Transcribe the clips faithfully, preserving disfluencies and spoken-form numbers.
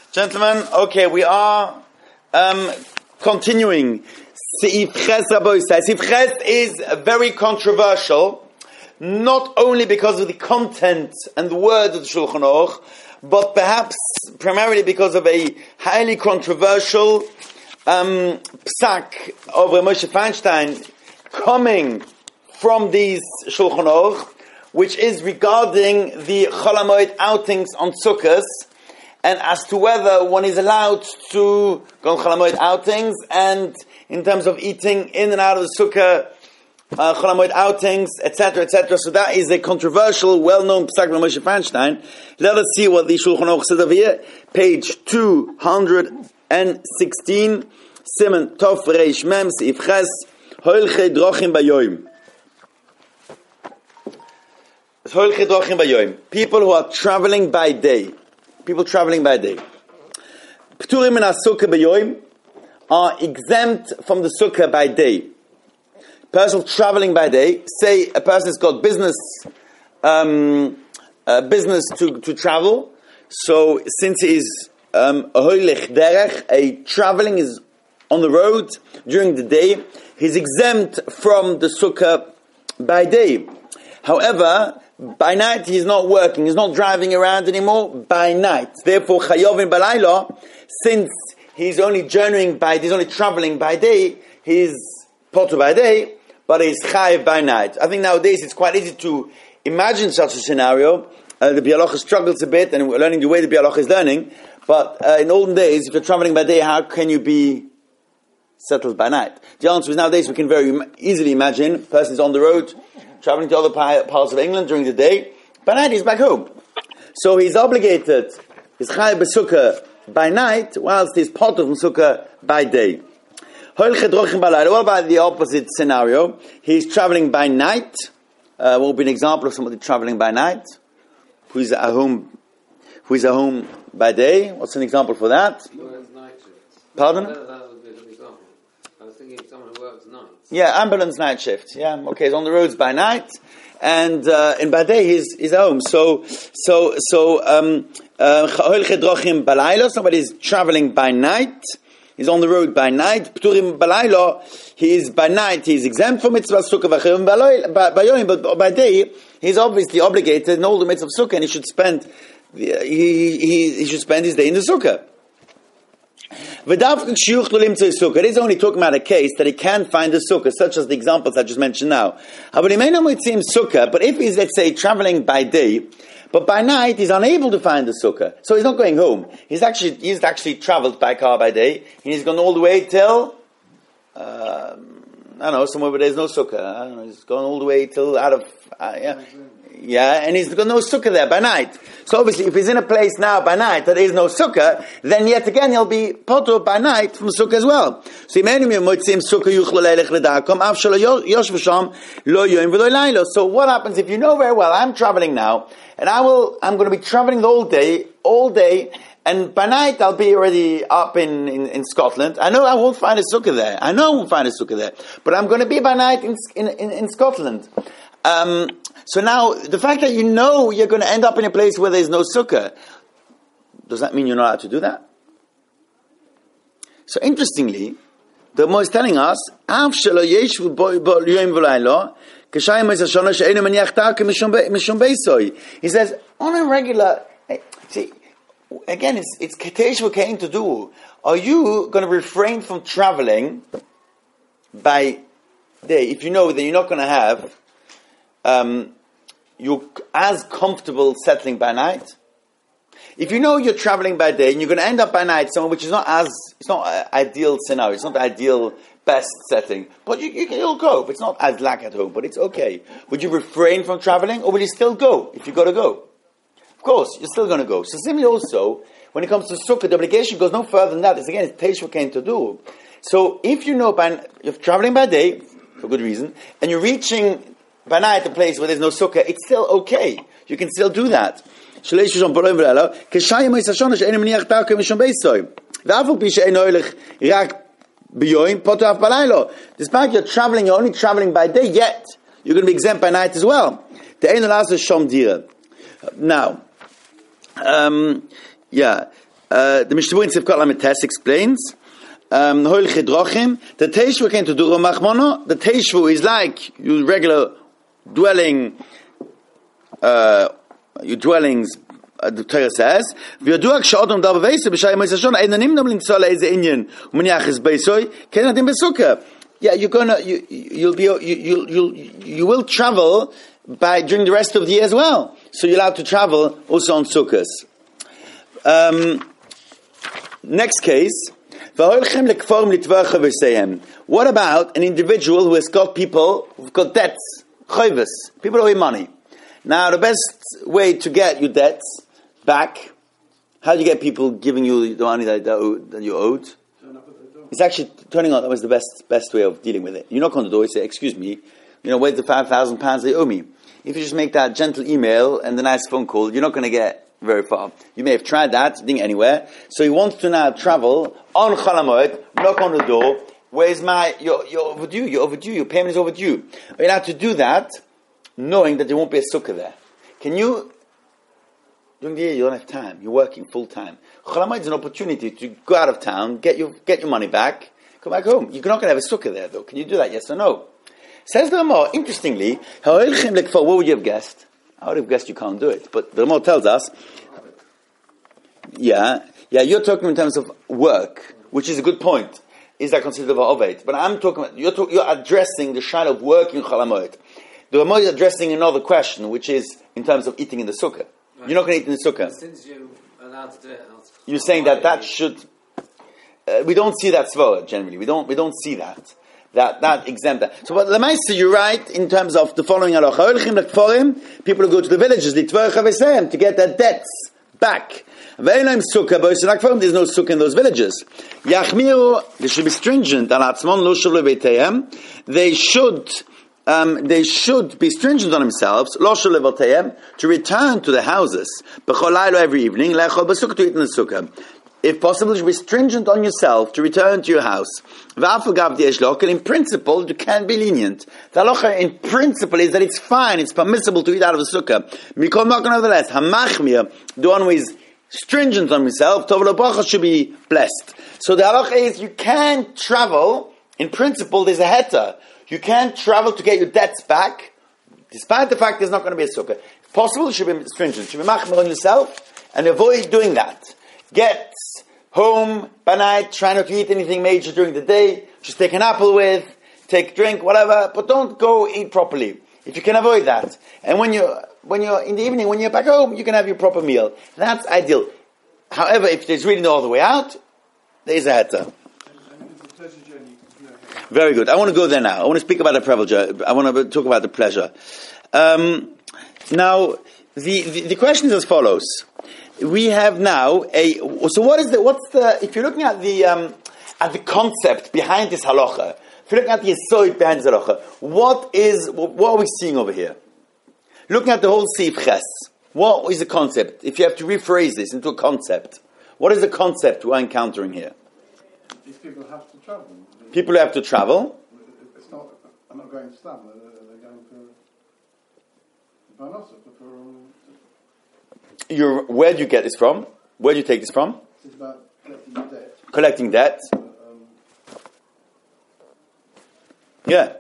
Gentlemen, okay, we are um, continuing. Seif Ches Rabbi says, Seif Ches is very controversial, not only because of the content and the words of the Shulchan Aruch, but perhaps primarily because of a highly controversial um, psak of Moshe Feinstein coming from these Shulchan Aruch, which is regarding the Chol HaMoed outings on Sukkot, and as to whether one is allowed to go on Chol HaMoed outings, and in terms of eating in and out of the Sukkah, uh, Chol HaMoed outings, et cetera, et cetera. So that is a controversial, well-known psak by Moshe Feinstein. Let us see what the Shulchan Aruch says over here. Page two hundred sixteen, Siman Tov Reish Mem, Seif Ches, Hoilchei Drochim Bayoim. Hoilchei Drochim Bayoim. People who are traveling by day. People traveling by day. Pturim min ha-sukkah bayoim are exempt from the sukkah by day. Person traveling by day, say a person's got business, um, uh, business to, to travel. So since he is um, a hoylech derech, a traveling is on the road during the day, he's exempt from the sukkah by day. However, by night he's not working, he's not driving around anymore by night. Therefore, chayovin balayla, since he's only journeying by, he's only traveling by day, he's potter by day, but he's chayiv by night. I think nowadays it's quite easy to imagine such a scenario. Uh, the Bialocha struggles a bit, and we're learning the way the Bialocha is learning. But uh, in olden days, if you're traveling by day, how can you be settled by night? The answer is nowadays we can very easily imagine a person is on the road, traveling to other parts of England during the day. By night, he's back home. So he's obligated, he's chayav b'sukkah by night, whilst he's potter from sukkah by day. What about the opposite scenario? He's traveling by night. Uh, what would be an example of somebody traveling by night? Who is at home, who is at home by day? What's an example for that? Pardon? That, that would be a good example. I was thinking of someone who works nights. Yeah, ambulance night shift. Yeah, okay, he's on the roads by night, and uh, and by day he's he's at home. So so so um uh, somebody's traveling by night. He's on the road by night. Pturim balaylo, he is by night. He's exempt from mitzvah sukkah v'chayim bayoim, but by day he's obviously obligated in all the mitzvah of sukkah, and he should spend he he he should spend his day in the sukkah. It is only talking about a case that he can find a sukkah, such as the examples I just mentioned now. But if he's, let's say, traveling by day, but by night he's unable to find the sukkah, so he's not going home. He's actually he's actually traveled by car by day, and he's gone all the way till uh, I don't know, somewhere where there's no sukkah. I don't know, he's gone all the way till out of uh, yeah. Yeah, and he's got no sukkah there by night. So obviously, if he's in a place now by night that there is no sukkah, then yet again he'll be potter by night from sukkah as well. So what happens if you know very well, I'm traveling now, and I will, I'm going to be traveling all day, all day, and by night I'll be already up in, in, in Scotland. I know I won't find a sukkah there. I know I won't find a sukkah there, but I'm going to be by night in in, in, in Scotland. Um, so now, the fact that you know you're going to end up in a place where there's no sukkah, does that mean you're not allowed to do that? So interestingly, the Mo is telling us, he says, on a regular, see, again, it's, it's Ketesh V'Kein to do. Are you going to refrain from traveling by day, if you know that you're not going to have Um, you're as comfortable settling by night? If you know you're traveling by day and you're going to end up by night somewhere which is not as, it's not an ideal scenario, it's not the ideal best setting, but you, you, you'll go. It's not as lack at home, but it's okay. Would you refrain from traveling, or will you still go if you got to go? Of course, you're still going to go. So similarly also, when it comes to sukkah, the obligation goes no further than that. It's again, it's teish v'kein to do. So if you know by, you're traveling by day, for good reason, and you're reaching by night a place where there's no sukkah, it's still okay. You can still do that. Despite you're traveling, you're only traveling by day, yet you're going to be exempt by night as well. Now, um, yeah, Uh, the Mishnah in Sivkot Lamed Tes explains, um, the Teishvu came to Dura Machmono. The Teishvu is like your regular dwelling, uh, your dwellings, uh, the Torah says, V'yaduak sha'odom davar veisa b'shai Moshe Shon, ein anim namling tzol eize inyan, u'maniach es beisoi, ken adim besukah. Yeah, you're gonna, you, you'll be, you, you, you'll, you will travel by, during the rest of the year as well. So you're allowed to travel also on Sukkot. Um, next case, what about an individual who has got people who've got debts, chayvus, people owe him money. Now, the best way to get your debts back, how do you get people giving you the money that, that you owed? It's actually turning out that was the best best way of dealing with it. You knock on the door, you say, "Excuse me, you know, where's the five thousand pounds they owe me?" If you just make that gentle email and the nice phone call, you're not going to get very far. You may have tried that, didn't get anywhere. So he wants to now travel on Chol HaMoed, knock on the door. Where's my, you're, you're overdue, you're overdue, your payment is overdue. But you have to do that knowing that there won't be a sukkah there. Can you, during the year you don't have time, you're working full time. Chol HaMoed is an opportunity to go out of town, get your, get your money back, come back home. You're not going to have a sukkah there though. Can you do that, yes or no? Says the Ramah, interestingly, what would you have guessed? I would have guessed you can't do it. But the Ramah tells us, yeah, yeah, you're talking in terms of work, which is a good point. Is that considered a oved? But I'm talking about, you're, talk, you're addressing the shadow of work in Chol HaMoed. The Ramah is addressing another question, which is in terms of eating in the sukkah. Right. You're not going to eat in the sukkah. Since you're allowed to do it, you're saying that that should, uh, we don't see that svara generally. We don't, we don't see that. That that exempt that. So, but Lamaisa, you're right in terms of the following halacha. People who go to the villages, to get their debts back. There's no sukkah in those villages. They should be stringent. They should, um, they should be stringent on themselves. To return to the houses every evening. To eat in the sukkah. If possible, you should be stringent on yourself to return to your house. In principle, you can be lenient. The halacha in principle is that it's fine, it's permissible to eat out of the sukkah. Nevertheless, the one who is stringent on himself, should be blessed. So the halacha is you can travel, in principle there's a heta. You can travel to get your debts back, despite the fact there's not going to be a sukkah. If possible, you should be stringent. You should be machmir on yourself and avoid doing that. Get home by night, try not to eat anything major during the day, just take an apple with, take a drink, whatever, but don't go eat properly, if you can avoid that. And when you're, when you're in the evening, when you're back home, you can have your proper meal. That's ideal. However, if there's really no other way out, there's a heta. Very good. I want to go there now. I want to speak about the pleasure. I want to talk about the pleasure. Um, now, the, the, the question is as follows. We have now a, so what is the, what's the, if you're looking at the, um, at the concept behind this halacha, if you're looking at the yesod behind this halacha, what is, what are we seeing over here? Looking at the whole Seif Ches, what is the concept? If you have to rephrase this into a concept, what is the concept we're encountering here? These people have to travel. People who have to travel. It's not, I'm not going to Stam, they're going to Parnassa, for You're, where do you get this from? Where do you take this from? It's about collecting debt. Collecting debt. Um, yeah.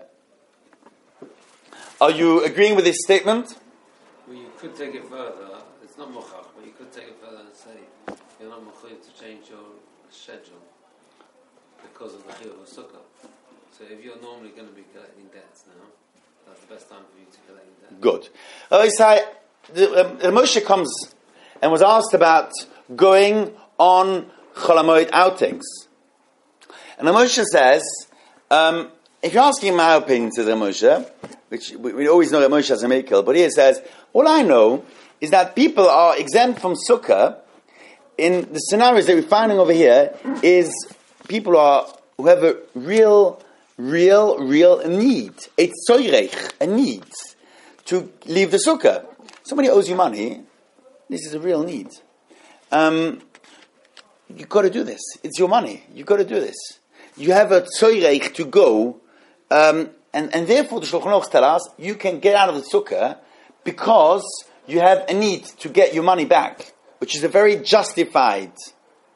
Are you agreeing with this statement? Well, you could take it further. It's not mochach, but you could take it further and say you're not mochach to change your schedule because of the chiyuv of sukkah. So if you're normally going to be collecting debts now, that's the best time for you to collect debt. Good. Oh, Isai, the, um, the Moshe comes and was asked about going on Chol HaMoed outings. And the Moshe says, um, if you're asking my opinion, says the Moshe, which we, we always know that Moshe has a makel, but here says, all I know is that people are exempt from sukkah in the scenarios that we're finding over here is people are, who have a real, real, real need, a tzoyrech, a need to leave the sukkah. Somebody owes you money, this is a real need. Um, you've got to do this. It's your money. You've got to do this. You have a tzoyrech to go, um, and, and therefore the Shulchan Aruch tells us you can get out of the sukkah because you have a need to get your money back, which is a very justified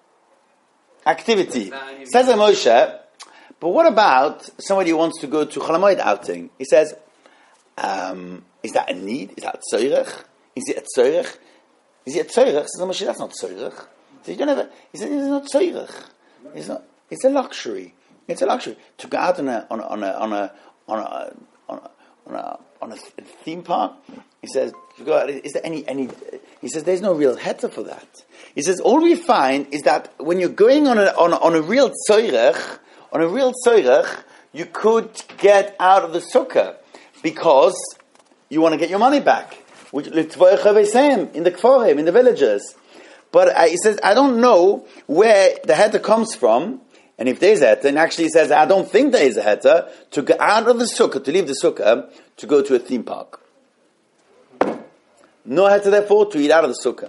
activity. Says a Moshe, but what about somebody who wants to go to Chol HaMoed outing? He says, um, is that a need? Is that a tzorech? Is it a tzorech? Is it a tzorech? Says Moshe, that's not tzorech. So you don't have a, he says, it's not tzorech. It's not. It's a luxury. It's a luxury to go out on a on a on a on a on a on a, on a, on a theme park. He says, you go out, is there any any? He says, there's no real heter for that. He says, all we find is that when you're going on a on a, on a real tzorech, on a real tzorech, you could get out of the sukkah because you want to get your money back. Which in the kforim, in the villages. But uh, he says, I don't know where the heter comes from, and if there's a heter, and actually he says, I don't think there is a heter, to go out of the sukkah, to leave the sukkah, to go to a theme park. No heter, therefore, to eat out of the sukkah.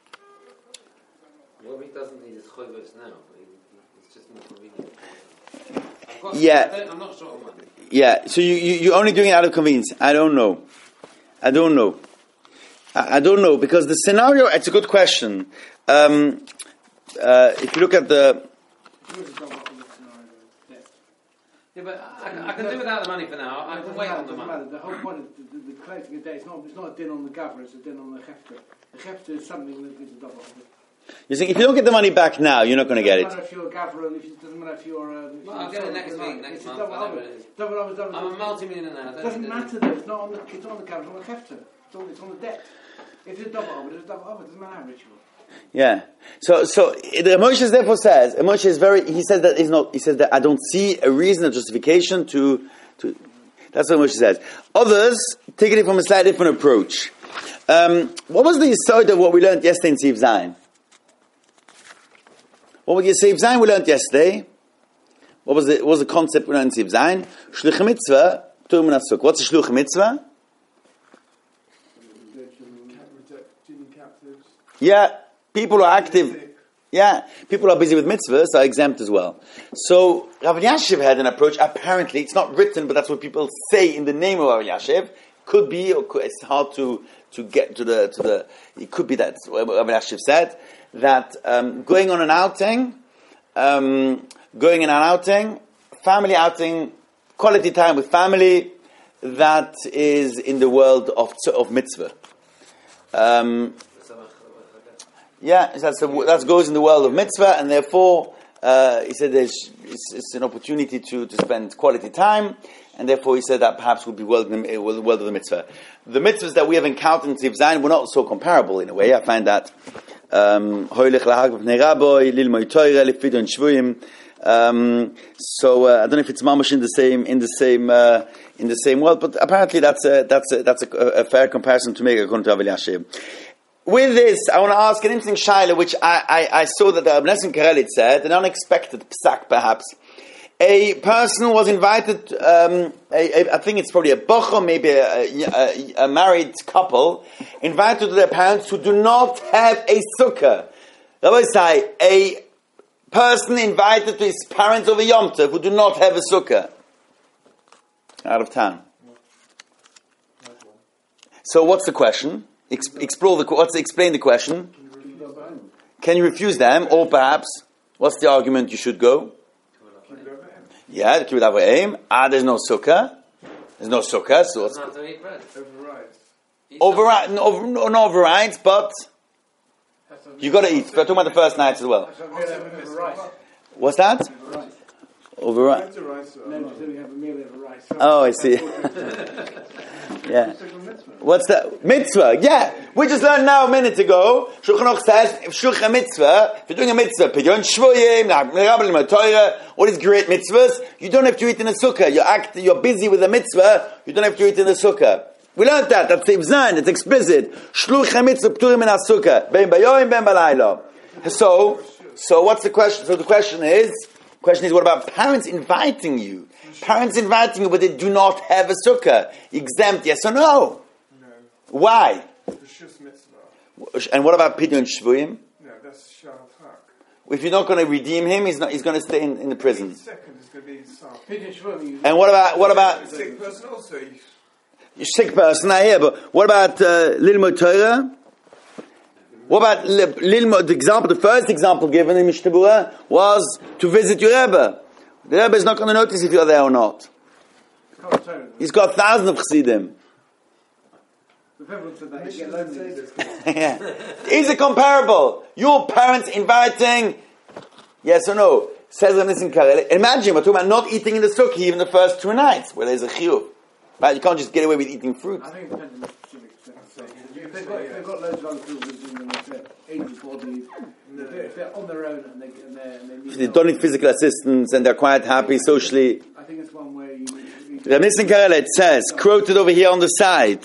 What he doesn't need is choivos now, but it's just more convenient. Of course, Yeah. I'm not sure on money. Yeah, so you, you, you're only doing it out of convenience. I don't know. I don't know. I, I don't know, because the scenario, it's a good question. Um, uh, if you look at the... Yeah, but I, I, I can do without the money for now. I can wait on the money. The whole point of the, the, the collecting a day, it's not, it's not a din on the governor, it's a din on the hefter. The hefter is something that is a double. You see, if you don't get the money back now, you're not going to get It doesn't it. matter if you're a governor, and if it doesn't matter if you're... Uh, if Well, you're I'll get it sorry, next it's week, not- next it's month, double whatever over. it is. Double over, double I'm a over. multi-millionaire now. It Don't doesn't need matter though, it's not on the, it's on the governor, it's on the hefter. It's on, it's on the debt. If it's double over, it's double over, it doesn't matter how rich you are. Yeah. So, so the Moshe therefore says, Moshe is very. He says that is not. He says that I don't see a reason or justification to, to. That's what Moshe says. Others take it from a slightly different approach. Um, what was the side of what we learned yesterday in Siv Zayin? What was the Siv Zayin we learned yesterday? What was the what was the concept we learned in Siv Zayin? Shluch mitzvah, p'tur min hasuk. What's a shluch mitzvah? Yeah. People who are active, yeah, people who are busy with mitzvahs are exempt as well. So Rav Elyashiv had an approach. Apparently, it's not written, but that's what people say in the name of Rav Elyashiv. Could be, or could, it's hard to, to get to the to the. It could be that what Rav Elyashiv said that um, going on an outing, um, going on an outing, family outing, quality time with family, that is in the world of of mitzvah. Um, Yeah, that's that goes in the world of mitzvah, and therefore uh, he said there's it's, it's an opportunity to, to spend quality time, and therefore he said that perhaps would be world in the world of the mitzvah. The mitzvahs that we have encountered in Siv Zayin were not so comparable in a way. I find that um, um, so uh, I don't know if it's mamash in the same in the same uh, in the same world, but apparently that's a, that's a, that's a, a fair comparison to make according to Rav Elyashiv. With this, I want to ask an interesting shaila, which I, I, I saw that the Ibn Nessim Karelitz said, an unexpected psak perhaps. A person was invited, um, a, a, I think it's probably a bocher, maybe a, a, a married couple, invited to their parents who do not have a sukkah. Rabbi say, a person invited to his parents over Yom Tov who do not have a sukkah. Out of town. So what's the question? Ex- explore the what's explain the question. Can you refuse them, or perhaps what's the argument you should go? Yeah, the kibbutz avoim. Ah, there's no sukkah. There's no sukkah, so what's overrides? No, over, no, no overrides, but you got to eat. We're talking about the first nights as well. What's that? Override. Oh, I see. Yeah. What's that? Mitzvah. Yeah. We just learned now a minute ago. Shulchan Aruch says, if shulchan mitzvah, if you're doing a mitzvah, pidyon shvuyim, Torah, all these great mitzvahs, you don't have to eat in a sukkah. You're act, you're busy with a mitzvah, you don't have to eat in a sukkah. We learned that. That's Siv Zayin. It's explicit. Shulchan mitzvah, p'turim min ha-sukkah. Ben bayoyim, ben balayla. So, so what's the question? So the question is, question is, what about parents inviting you? Parents inviting you, but they do not have a sukkah. Exempt, yes or no? No. Why? Rishus mitzvah. And what about Pidyon Shvuyim? No, that's Shah Hak. If you're not going to redeem him, he's not. He's going to stay in, in the prison. Second is going to be Saf. And what about what about The sick person also? you sick person? I hear, but what about uh, Lilmod Torah? What about Lilmo? The example, the first example given in Mishnah Berurah was to visit your Rebbe. The Rebbe is not going to notice if you're there or not. He's got thousands of chassidim. Yeah. Is it comparable? Your parents inviting, yes or no? Says Nissim Karel. Imagine we're talking about not eating in the sukkah even the first two nights where there's a chiyuv. Right? You can't just get away with eating fruit. I think it depends on the specific If they've got, if they've got loads of other people visiting them, if they're able-bodied, if they're, if they're on their own and they and they're, and they need they don't need physical assistance and they're quite happy socially. I think it's one way you need to... Rav Nissim Karel, it says, quoted over here on the side,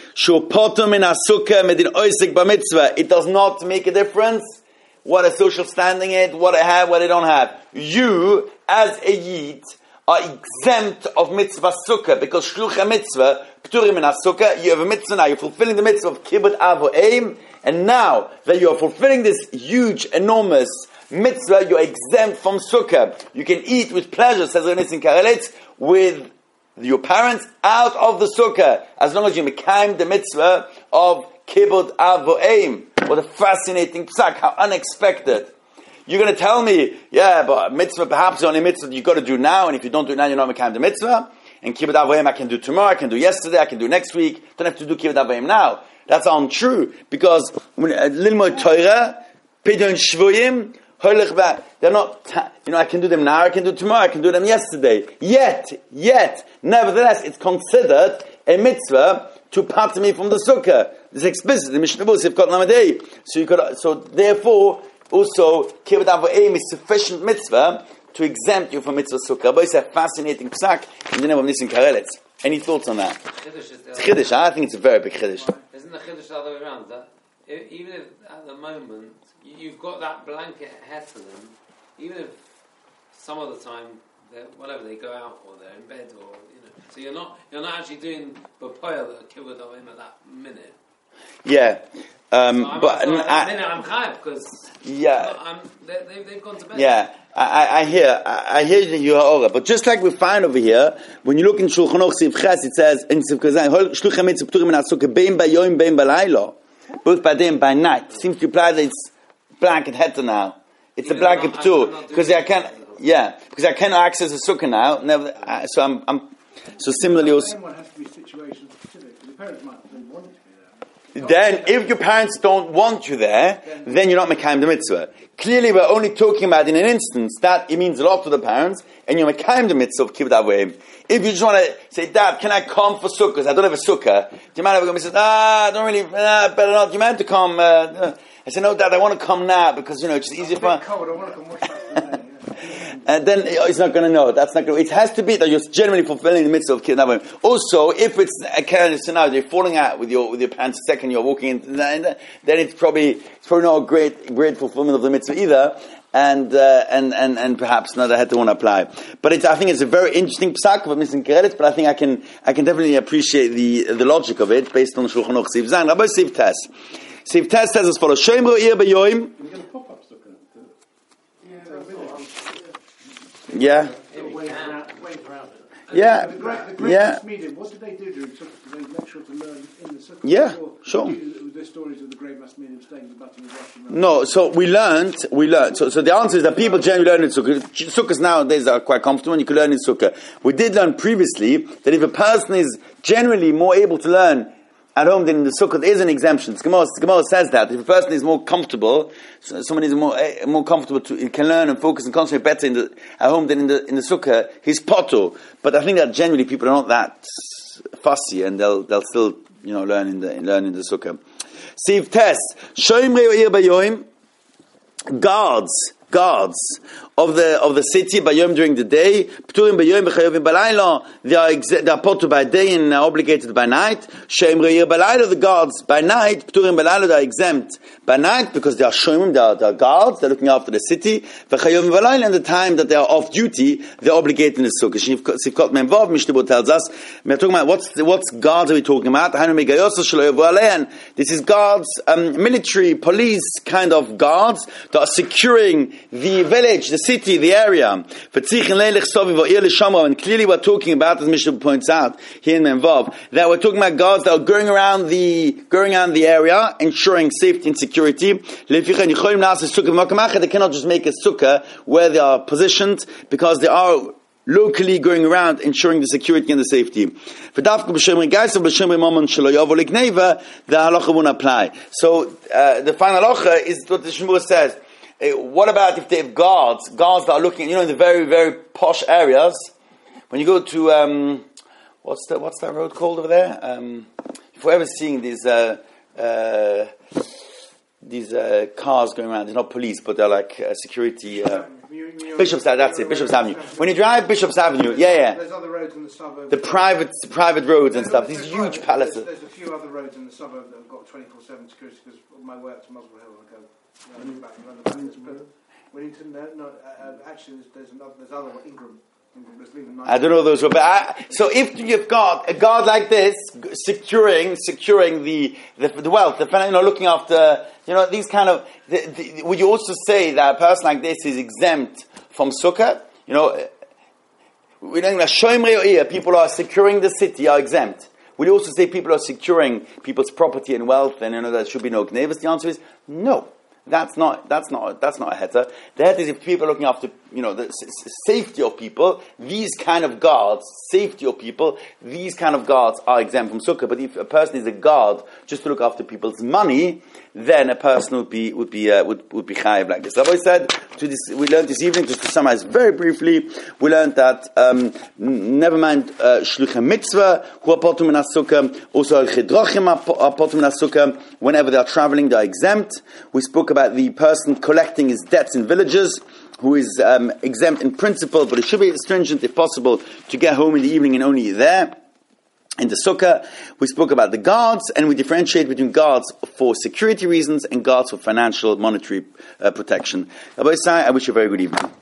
it does not make a difference what a social standing is, what I have, what I don't have. You, as a Yid, are exempt of mitzvah sukkah, because shlucha mitzvah, pturim in sukkah, you have a mitzvah now, you're fulfilling the mitzvah of kibbut av v'eim, and now that you are fulfilling this huge, enormous mitzvah, you're exempt from sukkah. You can eat with pleasure, says Rav Nissim Karel, with your parents out of the sukkah, as long as you mekayim the mitzvah of kibbut av v'eim. What a fascinating psak, how unexpected. You're going to tell me, yeah, but mitzvah, perhaps the only mitzvah you've got to do now, and if you don't do it now, you're not mekayim the mitzvah. And kibbut av v'eim I can do tomorrow, I can do yesterday, I can do next week. Don't have to do kibbut av v'eim now. That's untrue, because lilmod Torah, pidyon shvuyim, they're not, you know, I can do them now, I can do tomorrow, I can do them yesterday. Yet, yet, nevertheless, it's considered a mitzvah to part me from the sukkah. This is explicit in Mishnah Berurah, Sivkot Lamed. So you could, so therefore, also, kibbut av v'eim is sufficient mitzvah to exempt you from mitzvah sukkah. But it's a fascinating psak in the name of Nissim Karel. Any thoughts on that? It's chiddush. I think it's a very big chiddush. Isn't the chiddush the other way around? That even if at the moment you've got that blanket hetelim, even if some of the time, whatever, they go out or they're in bed or you know, so you're not you're not actually doing b'poyel the kibbut av v'eim at that minute. Yeah, um, so but I'm, I, at that minute I'm chayav because yeah, I'm, they, they've, they've gone to bed. Yeah, I, I hear, I, I hear you, Ha'ora. But just like we find over here, when you look in Shulchan Aruch Siv Ches, it says in Siv Kazan, Shluchim Mitzvah Pturim Min HaSukkah Bein Bayoim Bein Balaylo, both by day and by night. Seems to imply that it's blanket heter now. It's Even a blanket ptur because I can't. Yeah, because I cannot access the sukkah now. Never, uh, so I'm, I'm. So similarly, also. One has to be situation specific. The parents might not want it to be there. Then, if your parents don't want you there, then you're not mekayim the mitzvah. Clearly, we're only talking about in an instance that it means a lot to the parents, and you're mekayim the mitzvah of kibbut av v'eim. If you just want to say, Dad, can I come for sukkahs? I don't have a sukkah. Do you mind if I come? He says, Ah, I don't really. Ah, better not. Do you mind to come? Uh, I said, No, Dad, I want to come now because you know it's just easier for. Cold. I want to come watch that. And then he's not going to know. That's not going to. It has to be that you're generally fulfilling the mitzvah of kibbut av v'eim. Also, if it's a kind of scenario, you're falling out with your with your parents the second you're walking in, then it's probably it's probably not a great great fulfillment of the mitzvah either. And uh, and and and perhaps not. I had to want to apply, but it's, I think it's a very interesting psak of Nissim Karel. But I think I can I can definitely appreciate the the logic of it based on Shulchan Aruch Siv Zayin. Rabbi Siv Tes. Siv Tes says as follows: Shemro ir beyoim. Yeah. Yeah. The great, the great yeah. Meeting, what did they do during sukkah? Did they make sure to learn in the sukkah? Yeah, or sure. Were there stories of the great mass meeting staying the button and washing around? No, so we learned, we learned. So, so the answer is that people generally learn in sukkah. Sukkahs nowadays are quite comfortable and you can learn in sukkah. We did learn previously that if a person is generally more able to learn at home than in the sukkah, there is an exemption. The Gemara, the Gemara says that if a person is more comfortable, so someone is more uh, more comfortable to he can learn and focus and concentrate better in the at home than in the in the sukkah, he's poto. But I think that generally people are not that fussy and they'll they'll still you know learn in the learn in the sukkah. Siv Tes Shoim Re'ir Bayoim, guards guards of the of the city bayom during the day, pturim bayom b'chayovim balayla. They are ex- they are potu by day and are obligated by night. Sheim re'ir balayla, the guards by night. Pturim balayla, they are exempt by night because they are shoimim, they are, they are guards. They are looking after the city. V'chayovim balayla, and the time that they are off duty, they are obligated in the sukkah. Sivkot Memvav Mishnah Berurah tells us. We are talking about what's the, what's guards are we talking about? This is guards, um, military, police kind of guards that are securing the village, the city, the area. And clearly we're talking about, as Mishnah points out here in Menvav, that we're talking about guards that are going around the going around the area, ensuring safety and security. They cannot just make a sukkah where they are positioned, because they are locally going around ensuring the security and the safety. The halacha won't apply. So uh, the final halacha is what the Shemur says. Uh, what about if they have guards, guards that are looking, you know, in the very, very posh areas? When you go to, um, what's the, what's that road called over there? Um, if we're ever seeing these, uh, uh, these uh, cars going around, they're not police, but they're like uh, security. Uh, Bishop's Avenue, that's it, Bishop's Avenue. When you drive Bishop's Avenue, yeah, yeah. There's other roads in the suburb. The private private roads and stuff, these huge palaces. There's, there's a few other roads in the suburb that have got twenty-four seven security, because my work to Muswell Hill, I go uh, back and run the back. Wellington, no, no uh, actually there's, there's another, there's other one, Ingram. I don't know those, but I, so if you've got a guard like this securing, securing the the, the wealth, the you know, looking after, you know, these kind of, the, the, would you also say that a person like this is exempt from sukkah? You know, we don't know, people are securing the city are exempt. Would you also say people are securing people's property and wealth, and you know there should be no gnevus? The answer is no. That's not, that's not, that's not a heter. The heter is if people are looking after, you know, the s- s- safety of people, these kind of guards, safety of people, these kind of guards are exempt from sukkah. But if a person is a guard just to look after people's money, then a person would be, would be, uh, would, would be chayiv like this. Rabbi said, to this, we learned this evening, just to summarize very briefly, we learned that, um, n- never mind, uh, shluchei mitzvah, who are potum in sukkah, also al-chidrachim are potum in sukkah, whenever they are traveling, they are exempt. We spoke about the person collecting his debts in villages, who is um, exempt in principle, but it should be stringent if possible to get home in the evening and only there. In the sukkah, we spoke about the guards, and we differentiate between guards for security reasons and guards for financial, monetary uh, protection. Rabbi Isai, I wish you a very good evening.